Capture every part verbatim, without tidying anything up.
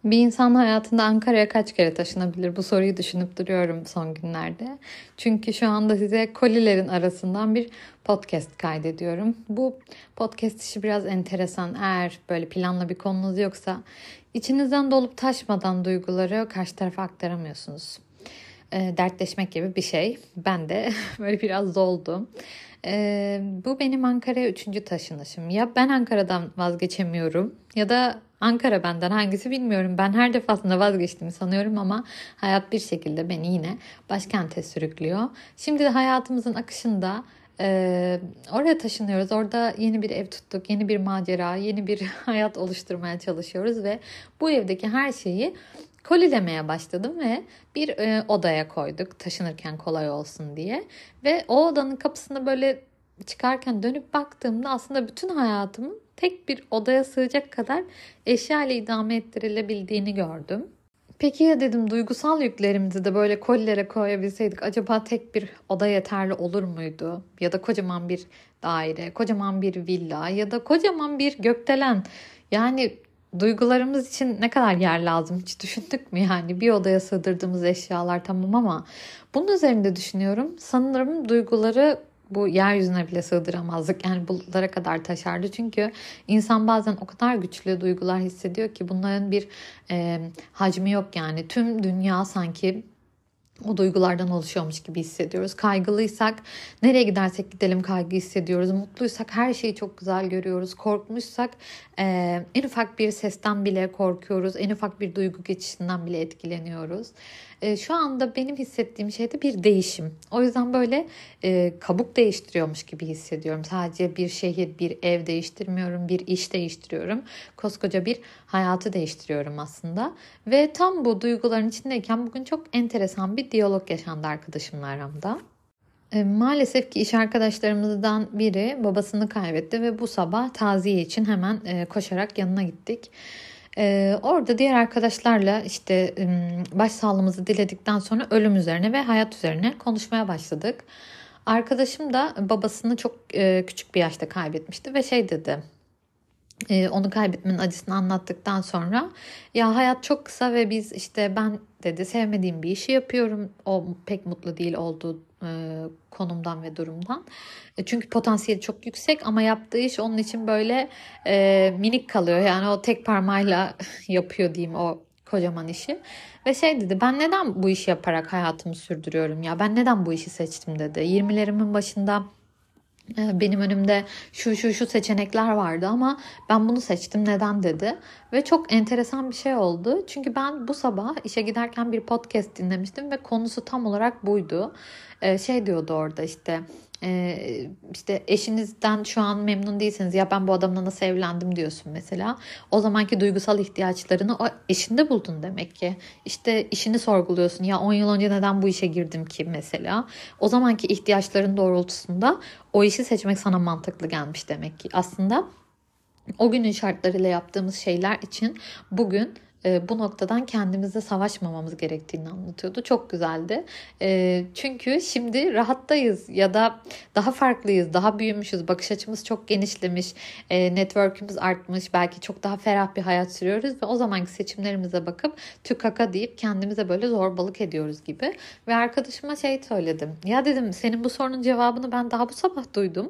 Bir insan hayatında Ankara'ya kaç kere taşınabilir? Bu soruyu düşünüp duruyorum son günlerde. Çünkü şu anda size kolilerin arasından bir podcast kaydediyorum. Bu podcast işi biraz enteresan. Eğer böyle planlı bir konunuz yoksa içinizden dolup taşmadan duyguları karşı tarafa aktaramıyorsunuz. E, dertleşmek gibi bir şey. Ben de böyle biraz doldum. E, bu benim Ankara'ya üçüncü taşınışım. Ya ben Ankara'dan vazgeçemiyorum ya da Ankara benden, hangisi bilmiyorum. Ben her defasında vazgeçtiğimi sanıyorum ama hayat bir şekilde beni yine başkente sürüklüyor. Şimdi de hayatımızın akışında e, oraya taşınıyoruz. Orada yeni bir ev tuttuk, yeni bir macera, yeni bir hayat oluşturmaya çalışıyoruz ve bu evdeki her şeyi kolilemeye başladım ve bir e, odaya koyduk taşınırken kolay olsun diye. Ve o odanın kapısında böyle çıkarken dönüp baktığımda aslında bütün hayatımın tek bir odaya sığacak kadar eşya ile idame ettirilebildiğini gördüm. Peki ya dedim, duygusal yüklerimizi de böyle kolilere koyabilseydik acaba tek bir oda yeterli olur muydu? Ya da kocaman bir daire, kocaman bir villa ya da kocaman bir gökdelen. Yani duygularımız için ne kadar yer lazım hiç düşündük mü? Yani bir odaya sığdırdığımız eşyalar tamam ama bunun üzerinde düşünüyorum. Sanırım duyguları bu yeryüzüne bile sığdıramazdık. Yani bulutlara kadar taşardı. Çünkü insan bazen o kadar güçlü duygular hissediyor ki bunların bir e, hacmi yok yani. Tüm dünya sanki o duygulardan oluşuyormuş gibi hissediyoruz. Kaygılıysak nereye gidersek gidelim kaygı hissediyoruz. Mutluysak her şeyi çok güzel görüyoruz. Korkmuşsak e, en ufak bir sesten bile korkuyoruz. En ufak bir duygu geçişinden bile etkileniyoruz. E, şu anda benim hissettiğim şey de bir değişim. O yüzden böyle e, kabuk değiştiriyormuş gibi hissediyorum. Sadece bir şehir, bir ev değiştirmiyorum, bir iş değiştiriyorum. Koskoca bir hayatı değiştiriyorum aslında. Ve tam bu duyguların içindeyken bugün çok enteresan bir diyalog yaşandı arkadaşımla aramda. E, maalesef ki iş arkadaşlarımızdan biri babasını kaybetti ve bu sabah taziye için hemen e, koşarak yanına gittik. E, orada diğer arkadaşlarla işte e, başsağlığımızı diledikten sonra ölüm üzerine ve hayat üzerine konuşmaya başladık. Arkadaşım da babasını çok e, küçük bir yaşta kaybetmişti ve şey dedi. E, onu kaybetmenin acısını anlattıktan sonra ya hayat çok kısa ve biz işte ben dedi sevmediğim bir işi yapıyorum. O pek mutlu değil olduğu e, konumdan ve durumdan. E, çünkü potansiyeli çok yüksek ama yaptığı iş onun için böyle e, minik kalıyor. Yani o tek parmağıyla yapıyor diyeyim o kocaman işi. Ve şey dedi, ben neden bu işi yaparak hayatımı sürdürüyorum ya, ben neden bu işi seçtim dedi. yirmilerimin başında benim önümde şu şu şu seçenekler vardı ama ben bunu seçtim neden dedi. Ve çok enteresan bir şey oldu. Çünkü ben bu sabah işe giderken bir podcast dinlemiştim ve konusu tam olarak buydu. Ee, şey diyordu orada işte e, işte eşinizden şu an memnun değilseniz ya ben bu adamla nasıl evlendim diyorsun mesela. O zamanki duygusal ihtiyaçlarını o eşinde buldun demek ki. İşte işini sorguluyorsun ya on yıl önce neden bu işe girdim ki mesela. O zamanki ihtiyaçların doğrultusunda o işi seçmek sana mantıklı gelmiş demek ki. Aslında o günün şartlarıyla yaptığımız şeyler için bugün e, bu noktadan kendimizle savaşmamamız gerektiğini anlatıyordu. Çok güzeldi. E, çünkü şimdi rahattayız ya da daha farklıyız, daha büyümüşüz, bakış açımız çok genişlemiş, e, network'ümüz artmış, belki çok daha ferah bir hayat sürüyoruz ve o zamanki seçimlerimize bakıp tükaka deyip kendimize böyle zorbalık ediyoruz gibi. Ve arkadaşıma şey söyledim. Ya dedim, senin bu sorunun cevabını ben daha bu sabah duydum.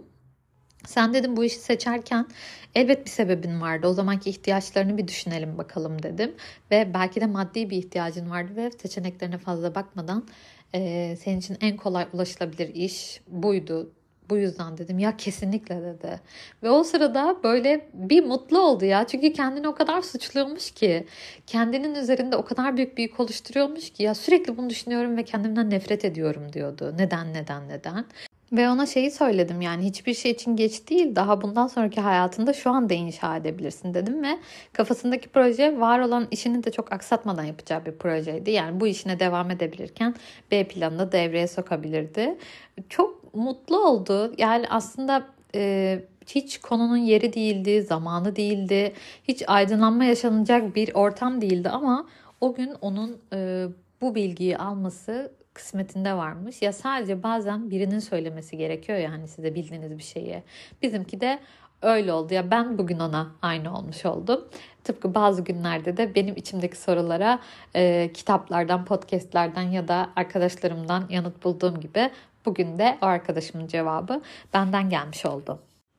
Sen dedim bu işi seçerken elbet bir sebebin vardı. O zamanki ihtiyaçlarını bir düşünelim bakalım dedim. Ve belki de maddi bir ihtiyacın vardı ve seçeneklerine fazla bakmadan e, senin için en kolay ulaşılabilir iş buydu. Bu yüzden dedim ya kesinlikle dedi. Ve o sırada böyle bir mutlu oldu ya. Çünkü kendini o kadar suçluyormuş ki. Kendinin üzerinde o kadar büyük bir yük oluşturuyormuş ki. Ya sürekli bunu düşünüyorum ve kendimden nefret ediyorum diyordu. Neden neden neden? Ve ona şeyi söyledim, yani hiçbir şey için geç değil, daha bundan sonraki hayatında şu anda inşa edebilirsin dedim ve kafasındaki proje var olan işini de çok aksatmadan yapacağı bir projeydi. Yani bu işine devam edebilirken B planını devreye sokabilirdi. Çok mutlu oldu. Yani aslında e, hiç konunun yeri değildi, zamanı değildi, hiç aydınlanma yaşanacak bir ortam değildi ama o gün onun e, bu bilgiyi alması kısmetinde varmış. Ya sadece bazen birinin söylemesi gerekiyor ya hani size bildiğiniz bir şeyi. Bizimki de öyle oldu. Ya ben bugün ona aynı olmuş oldum. Tıpkı bazı günlerde de benim içimdeki sorulara e, kitaplardan, podcastlerden ya da arkadaşlarımdan yanıt bulduğum gibi bugün de o arkadaşımın cevabı benden gelmiş oldu.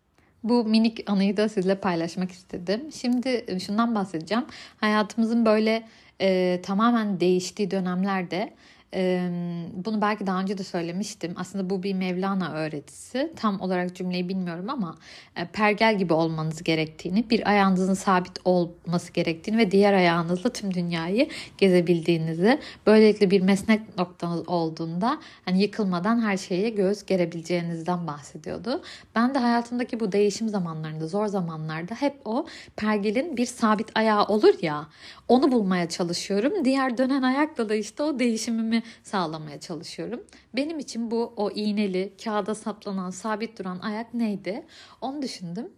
Bu minik anıyı da sizinle paylaşmak istedim. Şimdi şundan bahsedeceğim. Hayatımızın böyle e, tamamen değiştiği dönemlerde e, bunu belki daha önce de söylemiştim. Aslında bu bir Mevlana öğretisi. Tam olarak cümleyi bilmiyorum ama e, pergel gibi olmanız gerektiğini, bir ayağınızın sabit olması gerektiğini ve diğer ayağınızla tüm dünyayı gezebildiğinizi, böylelikle bir mesnek noktanız olduğunda hani yıkılmadan her şeye göz gerebileceğinizden bahsediyordu. Ben de hayatımdaki bu değişim zamanlarında, zor zamanlarda hep o pergelin bir sabit ayağı olur ya, onu bulmaya çalışıyorum. Diğer dönen ayakla da işte o değişimimi sağlamaya çalışıyorum. Benim için bu o iğneli, kağıda saplanan, sabit duran ayak neydi? Onu düşündüm.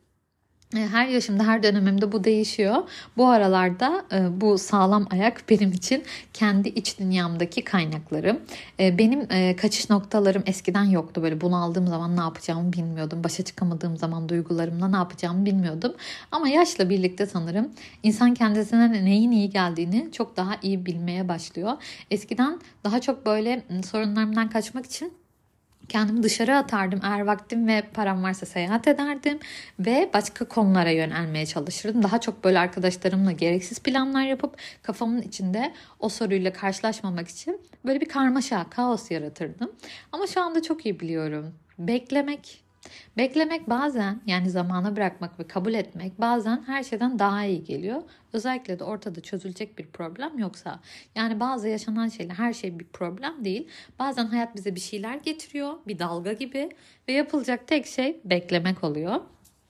Her yaşımda, her dönemimde bu değişiyor. Bu aralarda bu sağlam ayak benim için kendi iç dünyamdaki kaynaklarım. Benim kaçış noktalarım eskiden yoktu. Böyle bunaldığım zaman ne yapacağımı bilmiyordum. Başa çıkamadığım zaman duygularımla ne yapacağımı bilmiyordum. Ama yaşla birlikte sanırım insan kendisine neyin iyi geldiğini çok daha iyi bilmeye başlıyor. Eskiden daha çok böyle sorunlarımdan kaçmak için kendimi dışarı atardım. Eğer vaktim ve param varsa seyahat ederdim ve başka konulara yönelmeye çalışırdım. Daha çok böyle arkadaşlarımla gereksiz planlar yapıp kafamın içinde o soruyla karşılaşmamak için böyle bir karmaşa, kaos yaratırdım. Ama şu anda çok iyi biliyorum. Beklemek Beklemek bazen, yani zamana bırakmak ve kabul etmek bazen her şeyden daha iyi geliyor. Özellikle de ortada çözülecek bir problem yoksa. Yani bazı yaşanan şeyler, her şey bir problem değil. Bazen hayat bize bir şeyler getiriyor, bir dalga gibi ve yapılacak tek şey beklemek oluyor.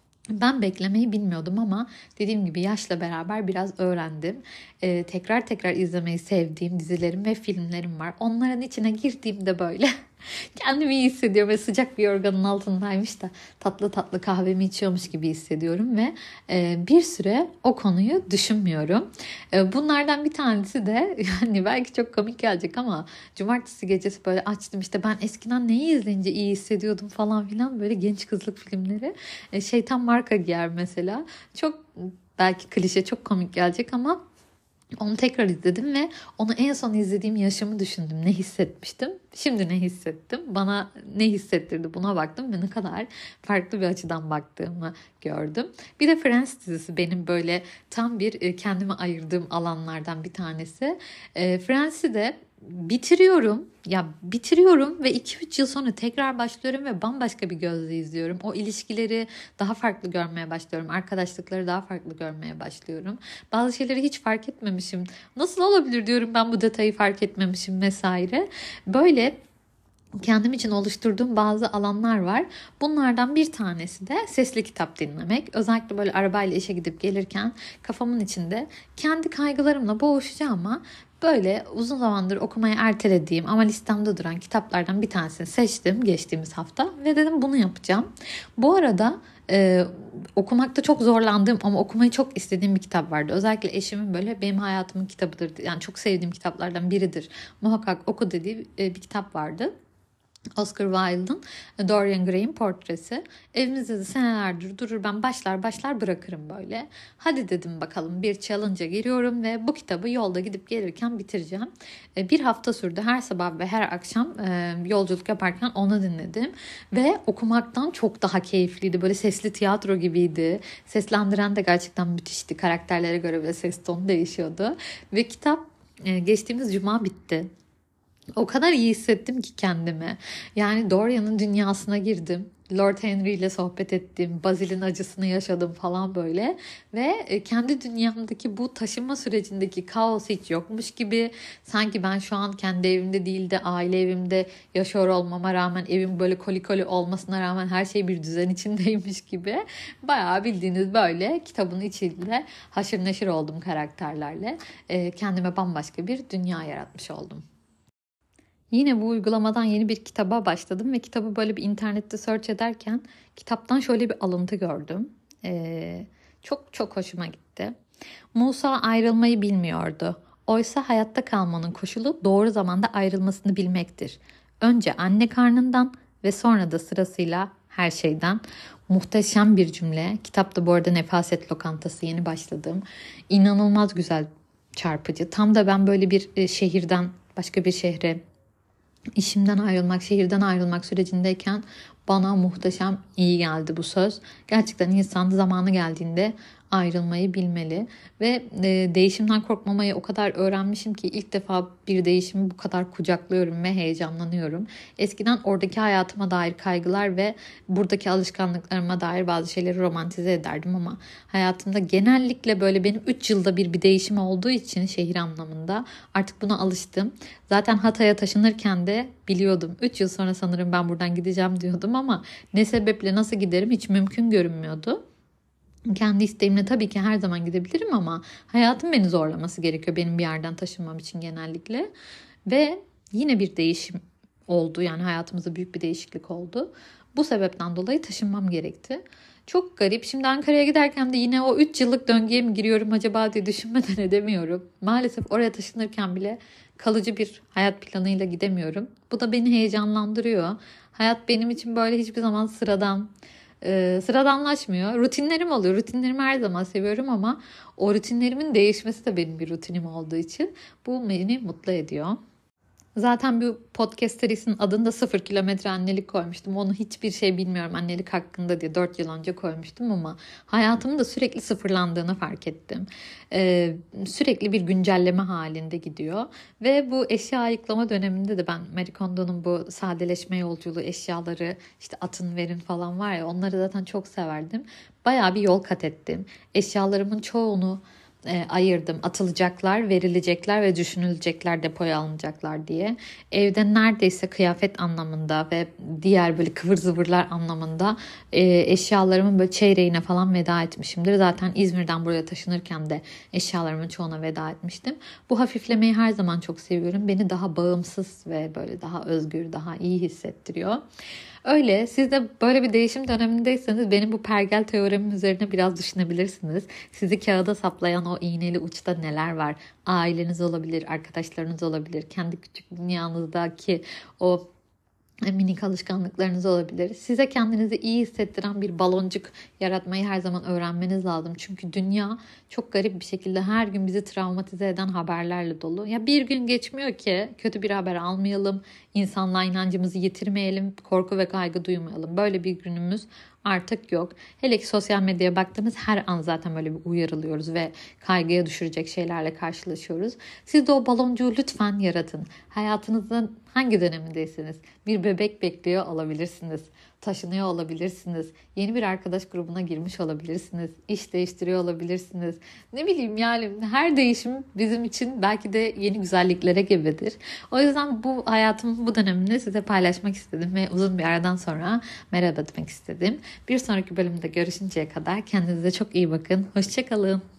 Ben beklemeyi bilmiyordum ama dediğim gibi yaşla beraber biraz öğrendim. Ee, tekrar tekrar izlemeyi sevdiğim dizilerim ve filmlerim var. Onların içine girdiğimde böyle kendimi iyi hissediyorum ve sıcak bir yorganın altındaymış da tatlı tatlı kahvemi içiyormuş gibi hissediyorum ve e, bir süre o konuyu düşünmüyorum. E, bunlardan bir tanesi de yani belki çok komik gelecek ama cumartesi gecesi böyle açtım, işte ben eskiden neyi izleyince iyi hissediyordum falan filan, böyle genç kızlık filmleri. E, şeytan marka giyer mesela. Çok belki klişe, çok komik gelecek ama onu tekrar izledim ve onu en son izlediğim yaşımı düşündüm. Ne hissetmiştim? Şimdi ne hissettim? Bana ne hissettirdi? Buna baktım ve ne kadar farklı bir açıdan baktığımı gördüm. Bir de Friends dizisi benim böyle tam bir kendime ayırdığım alanlardan bir tanesi. Friends'i de bitiriyorum. Ya bitiriyorum ve iki üç yıl sonra tekrar başlıyorum ve bambaşka bir gözle izliyorum. O ilişkileri daha farklı görmeye başlıyorum. Arkadaşlıkları daha farklı görmeye başlıyorum. Bazı şeyleri hiç fark etmemişim. Nasıl olabilir diyorum, ben bu detayı fark etmemişim vesaire. Böyle kendim için oluşturduğum bazı alanlar var. Bunlardan bir tanesi de sesli kitap dinlemek. Özellikle böyle arabayla işe gidip gelirken kafamın içinde kendi kaygılarımla boğuşacağım ama böyle uzun zamandır okumaya ertelediğim ama listemde duran kitaplardan bir tanesini seçtim geçtiğimiz hafta ve dedim bunu yapacağım. Bu arada e, okumakta çok zorlandığım ama okumayı çok istediğim bir kitap vardı. Özellikle eşimin böyle benim hayatımın kitabıdır, yani çok sevdiğim kitaplardan biridir, muhakkak oku dediği e, bir kitap vardı. Oscar Wilde'ın Dorian Gray'in portresi. Evimizde de senelerdir durur, ben başlar başlar bırakırım böyle. Hadi dedim bakalım, bir challenge'a giriyorum ve bu kitabı yolda gidip gelirken bitireceğim. Bir hafta sürdü, her sabah ve her akşam yolculuk yaparken onu dinledim. Ve okumaktan çok daha keyifliydi. Böyle sesli tiyatro gibiydi. Seslendiren de gerçekten müthişti. Karakterlere göre bile ses tonu değişiyordu. Ve kitap geçtiğimiz cuma bitti. O kadar iyi hissettim ki kendimi. Yani Dorian'ın dünyasına girdim. Lord Henry ile sohbet ettim. Basil'in acısını yaşadım falan böyle. Ve kendi dünyamdaki bu taşınma sürecindeki kaos hiç yokmuş gibi. Sanki ben şu an kendi evimde değil de aile evimde yaşıyor olmama rağmen, evim böyle koli koli olmasına rağmen her şey bir düzen içindeymiş gibi. Bayağı bildiğiniz böyle kitabın içinde haşır neşir oldum karakterlerle. Kendime bambaşka bir dünya yaratmış oldum. Yine bu uygulamadan yeni bir kitaba başladım ve kitabı böyle bir internette search ederken kitaptan şöyle bir alıntı gördüm. Ee, çok çok hoşuma gitti. Musa ayrılmayı bilmiyordu. Oysa hayatta kalmanın koşulu doğru zamanda ayrılmasını bilmektir. Önce anne karnından ve sonra da sırasıyla her şeyden. Muhteşem bir cümle. Kitapta bu arada Nefaset Lokantası, yeni başladığım. İnanılmaz güzel, çarpıcı. Tam da ben böyle bir şehirden başka bir şehre, işimden ayrılmak, şehirden ayrılmak sürecindeyken bana muhteşem iyi geldi bu söz. Gerçekten insan zamanı geldiğinde ayrılmayı bilmeli. Ve e, değişimden korkmamayı o kadar öğrenmişim ki ilk defa bir değişimi bu kadar kucaklıyorum ve heyecanlanıyorum. Eskiden oradaki hayatıma dair kaygılar ve buradaki alışkanlıklarıma dair bazı şeyleri romantize ederdim ama hayatımda genellikle böyle benim üç yılda bir bir değişim olduğu için şehir anlamında artık buna alıştım. Zaten Hatay'a taşınırken de biliyordum. üç yıl sonra sanırım ben buradan gideceğim diyordum ama ne sebeple nasıl giderim hiç mümkün görünmüyordu. Kendi isteğimle tabii ki her zaman gidebilirim ama hayatım beni zorlaması gerekiyor benim bir yerden taşınmam için genellikle. Ve yine bir değişim oldu, yani hayatımızda büyük bir değişiklik oldu. Bu sebepten dolayı taşınmam gerekti. Çok garip. Şimdi Ankara'ya giderken de yine o üç yıllık döngüye mi giriyorum acaba diye düşünmeden edemiyorum. Maalesef oraya taşınırken bile kalıcı bir hayat planıyla gidemiyorum. Bu da beni heyecanlandırıyor. Hayat benim için böyle hiçbir zaman sıradan, e, sıradanlaşmıyor. Rutinlerim oluyor. Rutinlerimi her zaman seviyorum ama o rutinlerimin değişmesi de benim bir rutinim olduğu için bu beni mutlu ediyor. Zaten bu podcast serisinin adını da sıfır kilometre annelik koymuştum. Onu hiçbir şey bilmiyorum annelik hakkında diye dört yıl önce koymuştum ama hayatımın da sürekli sıfırlandığını fark ettim. Ee, sürekli bir güncelleme halinde gidiyor. Ve bu eşya ayıklama döneminde de ben Marie Kondo'nun bu sadeleşme yolculuğu, eşyaları işte atın verin falan var ya, onları zaten çok severdim. Bayağı bir yol kat ettim. Eşyalarımın çoğunu E, ayırdım. Atılacaklar, verilecekler ve düşünülecekler, depoya alınacaklar diye. Evde neredeyse kıyafet anlamında ve diğer böyle kıvır zıvırlar anlamında e, eşyalarımın böyle çeyreğine falan veda etmişimdir. Zaten İzmir'den buraya taşınırken de eşyalarımın çoğuna veda etmiştim. Bu hafiflemeyi her zaman çok seviyorum. Beni daha bağımsız ve böyle daha özgür, daha iyi hissettiriyor. Öyle, siz de böyle bir değişim dönemindeyseniz benim bu pergel teoremim üzerine biraz düşünebilir. Sizi kağıda saplayan o iğneli uçta neler var? Aileniz olabilir, arkadaşlarınız olabilir, kendi küçük dünyanızdaki o minik alışkanlıklarınız olabilir. Size kendinizi iyi hissettiren bir baloncuk yaratmayı her zaman öğrenmeniz lazım. Çünkü dünya çok garip bir şekilde her gün bizi travmatize eden haberlerle dolu. Ya bir gün geçmiyor ki kötü bir haber almayalım, insanlığa inancımızı yitirmeyelim, korku ve kaygı duymayalım. Böyle bir günümüz artık yok. Hele ki sosyal medyaya baktığımız her an zaten böyle bir uyarılıyoruz ve kaygıya düşürecek şeylerle karşılaşıyoruz. Siz de o baloncuğu lütfen yaratın. Hayatınızın hangi dönemindeyseniz bir bebek bekliyor olabilirsiniz. Taşınıyor olabilirsiniz. Yeni bir arkadaş grubuna girmiş olabilirsiniz. İş değiştiriyor olabilirsiniz. Ne bileyim, yani her değişim bizim için belki de yeni güzelliklere gebedir. O yüzden bu hayatımın bu dönemini size paylaşmak istedim ve uzun bir aradan sonra merhaba demek istedim. Bir sonraki bölümde görüşünceye kadar kendinize çok iyi bakın. Hoşça kalın.